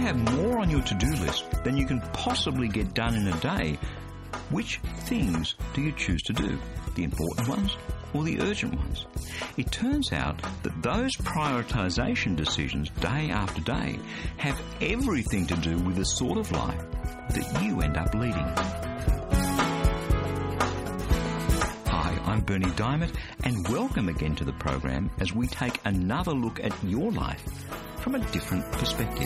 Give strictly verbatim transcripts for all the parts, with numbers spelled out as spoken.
have more on your to-do list than you can possibly get done in a day, which things do you choose to do? The important ones or the urgent ones? It turns out that those prioritisation decisions day after day have everything to do with the sort of life that you end up leading. Hi, I'm Berni Dymet, and welcome again to the program as we take another look at your life from a different perspective.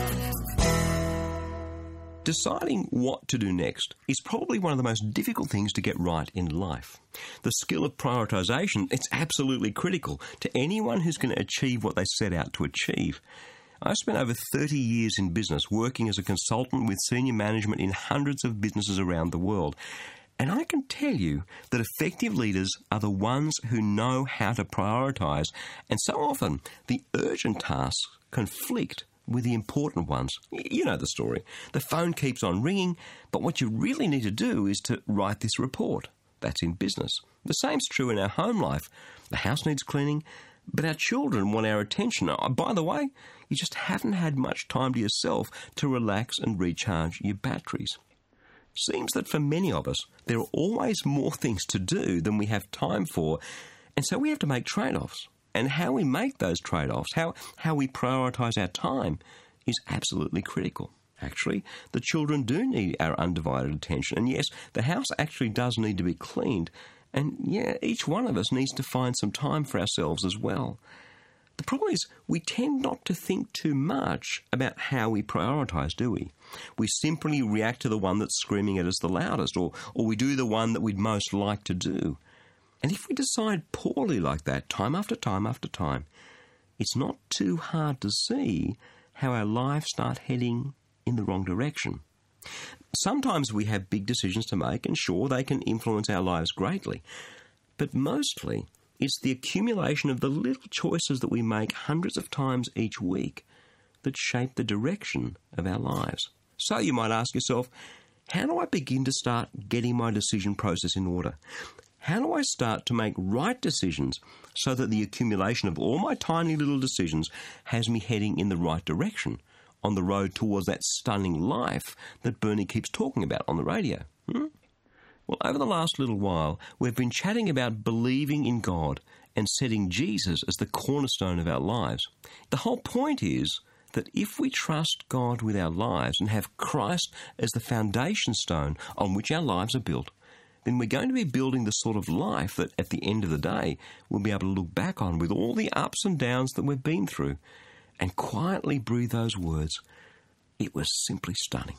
Deciding what to do next is probably one of the most difficult things to get right in life. The skill of prioritisation, it's absolutely critical to anyone who's going to achieve what they set out to achieve. I spent over thirty years in business working as a consultant with senior management in hundreds of businesses around the world. And I can tell you that effective leaders are the ones who know how to prioritise, and so often the urgent tasks conflict with the important ones. You know the story. The phone keeps on ringing, but what you really need to do is to write this report. That's in business. The same's true in our home life. The house needs cleaning, but our children want our attention. Oh, by the way, you just haven't had much time to yourself to relax and recharge your batteries. Seems that for many of us, there are always more things to do than we have time for, and so we have to make trade-offs. And how we make those trade-offs, how, how we prioritise our time, is absolutely critical. Actually, the children do need our undivided attention. And yes, the house actually does need to be cleaned. And yeah, each one of us needs to find some time for ourselves as well. The problem is we tend not to think too much about how we prioritise, do we? We simply react to the one that's screaming at us the loudest, or, or we do the one that we'd most like to do. And if we decide poorly like that, time after time after time, it's not too hard to see how our lives start heading in the wrong direction. Sometimes we have big decisions to make, and sure, they can influence our lives greatly. But mostly, it's the accumulation of the little choices that we make hundreds of times each week that shape the direction of our lives. So you might ask yourself, how do I begin to start getting my decision process in order? How do I start to make right decisions so that the accumulation of all my tiny little decisions has me heading in the right direction on the road towards that stunning life that Berni keeps talking about on the radio? Hmm? Well, over the last little while, we've been chatting about believing in God and setting Jesus as the cornerstone of our lives. The whole point is that if we trust God with our lives and have Christ as the foundation stone on which our lives are built, then we're going to be building the sort of life that at the end of the day we'll be able to look back on with all the ups and downs that we've been through and quietly breathe those words, "It was simply stunning."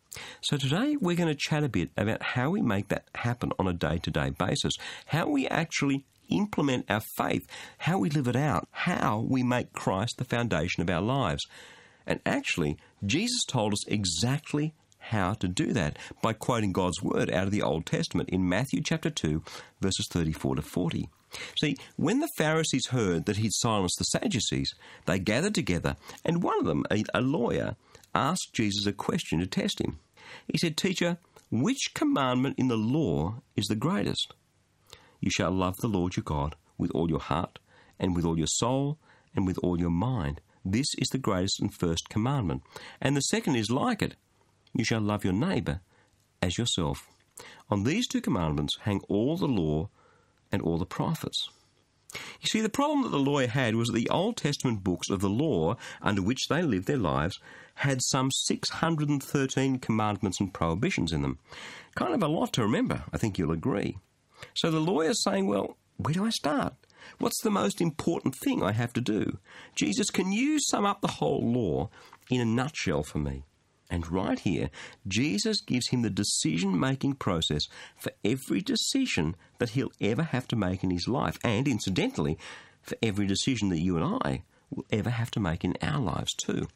So today we're going to chat a bit about how we make that happen on a day-to-day basis, how we actually implement our faith, how we live it out, how we make Christ the foundation of our lives. And actually, Jesus told us exactly how to do that by quoting God's word out of the Old Testament in Matthew chapter two, verses thirty-four to forty. See, when the Pharisees heard that he'd silenced the Sadducees, they gathered together, and one of them, a, a lawyer, asked Jesus a question to test him. He said, "Teacher, which commandment in the law is the greatest?" "You shall love the Lord your God with all your heart, and with all your soul, and with all your mind. This is the greatest and first commandment. And the second is like it. You shall love your neighbour as yourself. On these two commandments hang all the law and all the prophets." You see, the problem that the lawyer had was that the Old Testament books of the law under which they lived their lives had some six hundred thirteen commandments and prohibitions in them. Kind of a lot to remember, I think you'll agree. So the lawyer's saying, well, where do I start? What's the most important thing I have to do? Jesus, can you sum up the whole law in a nutshell for me? And right here, Jesus gives him the decision-making process for every decision that he'll ever have to make in his life, and incidentally, for every decision that you and I will ever have to make in our lives too.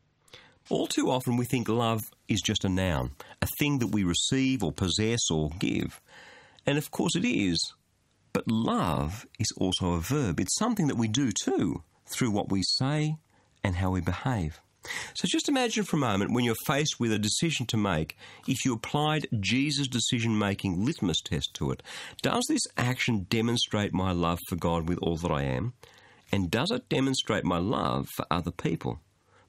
All too often we think love is just a noun, a thing that we receive or possess or give. And of course it is, but love is also a verb. It's something that we do too, through what we say and how we behave. So just imagine for a moment when you're faced with a decision to make, if you applied Jesus' decision-making litmus test to it. Does this action demonstrate my love for God with all that I am? And does it demonstrate my love for other people?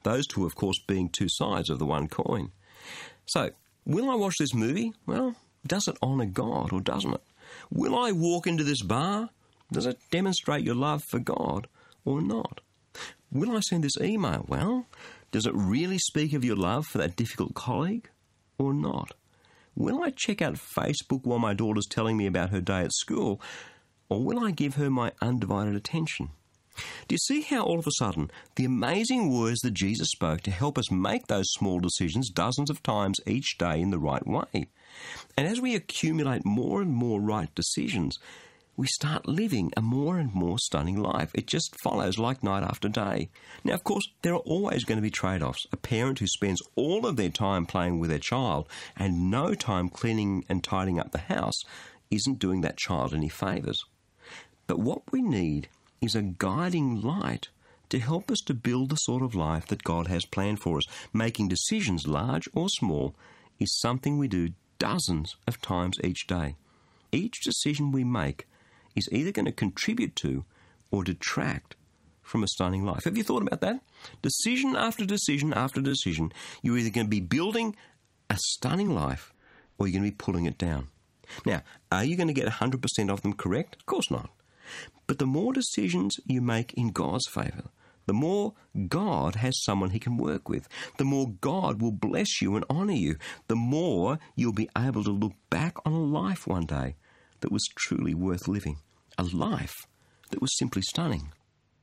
Those two, of course, being two sides of the one coin. So, will I watch this movie? Well, does it honour God or doesn't it? Will I walk into this bar? Does it demonstrate your love for God or not? Will I send this email? Well, does it really speak of your love for that difficult colleague or not? Will I check out Facebook while my daughter's telling me about her day at school, or will I give her my undivided attention? Do you see how all of a sudden the amazing words that Jesus spoke to help us make those small decisions dozens of times each day in the right way? And as we accumulate more and more right decisions, we start living a more and more stunning life. It just follows like night after day. Now, of course, there are always going to be trade-offs. A parent who spends all of their time playing with their child and no time cleaning and tidying up the house isn't doing that child any favours. But what we need is a guiding light to help us to build the sort of life that God has planned for us. Making decisions, large or small, is something we do dozens of times each day. Each decision we make is either going to contribute to or detract from a stunning life. Have you thought about that? Decision after decision after decision, you're either going to be building a stunning life or you're going to be pulling it down. Now, are you going to get one hundred percent of them correct? Of course not. But the more decisions you make in God's favour, the more God has someone he can work with, the more God will bless you and honour you, the more you'll be able to look back on a life one day that was truly worth living, a life that was simply stunning.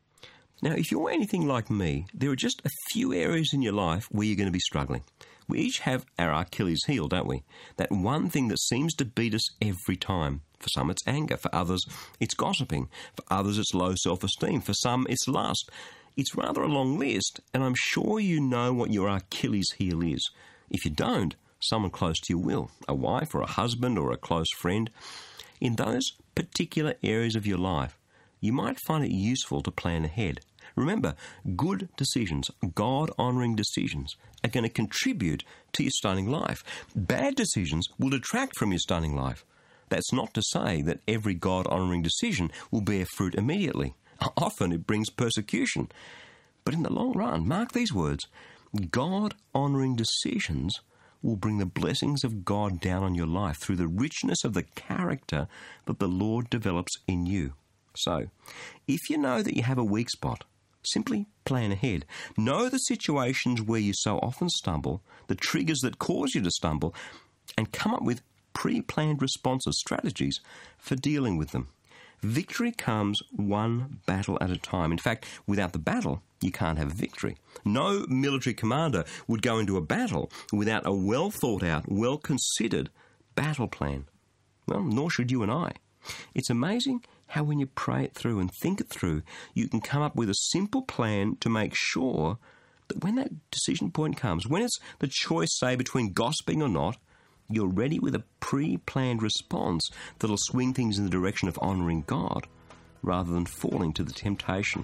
Now, if you're anything like me, there are just a few areas in your life where you're going to be struggling. We each have our Achilles heel, don't we? That one thing that seems to beat us every time. For some, it's anger. For others, it's gossiping. For others, it's low self-esteem. For some, it's lust. It's rather a long list, and I'm sure you know what your Achilles heel is. If you don't, someone close to you will. A wife or a husband or a close friend. In those particular areas of your life, you might find it useful to plan ahead. Remember, good decisions, God-honouring decisions, are going to contribute to your stunning life. Bad decisions will detract from your stunning life. That's not to say that every God-honouring decision will bear fruit immediately. Often it brings persecution. But in the long run, mark these words, God-honouring decisions will bring the blessings of God down on your life through the richness of the character that the Lord develops in you. So, if you know that you have a weak spot, simply plan ahead. Know the situations where you so often stumble, the triggers that cause you to stumble, and come up with pre-planned responses, strategies for dealing with them. Victory comes one battle at a time. In fact, without the battle, you can't have victory. No military commander would go into a battle without a well-thought-out, well-considered battle plan. Well, nor should you and I. It's amazing how when you pray it through and think it through, you can come up with a simple plan to make sure that when that decision point comes, when it's the choice, say, between gossiping or not, you're ready with a pre-planned response that'll swing things in the direction of honouring God rather than falling to the temptation.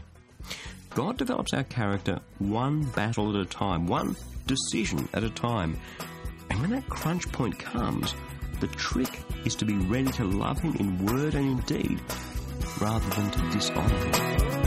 God develops our character one battle at a time, one decision at a time. And when that crunch point comes, the trick is to be ready to love him in word and in deed rather than to dishonour him.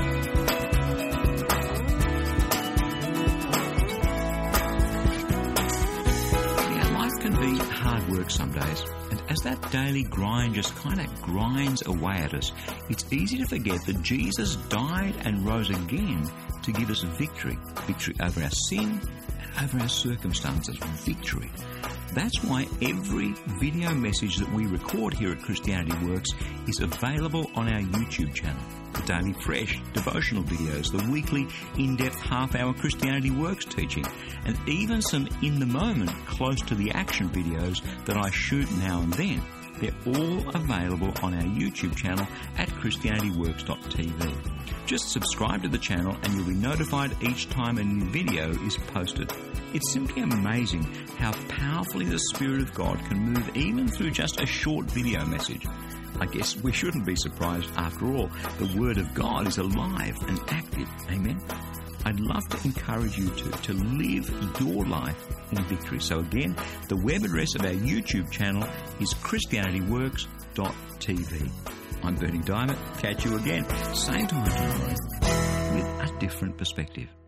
Hard work some days, and as that daily grind just kind of grinds away at us, it's easy to forget that Jesus died and rose again to give us victory. Victory over our sin and over our circumstances. Victory. That's why every video message that we record here at Christianity Works is available on our YouTube channel. The daily fresh devotional videos, the weekly in-depth half-hour Christianity Works teaching, and even some in-the-moment, close-to-the-action videos that I shoot now and then. They're all available on our YouTube channel at christianity works dot t v. Just subscribe to the channel and you'll be notified each time a new video is posted. It's simply amazing how powerfully the Spirit of God can move even through just a short video message. I guess we shouldn't be surprised after all. The Word of God is alive and active. Amen? I'd love to encourage you to, to live your life in victory. So again, the web address of our YouTube channel is christianity works dot t v. I'm Bernie Diamond. Catch you again, same time tomorrow, with a different perspective.